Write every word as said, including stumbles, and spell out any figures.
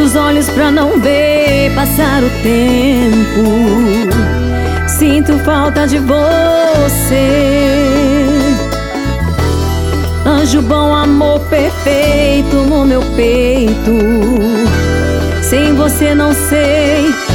os olhos pra não ver passar o tempo. Sinto falta de você. Anjo bom, amor perfeito no meu peito. Sem você não sei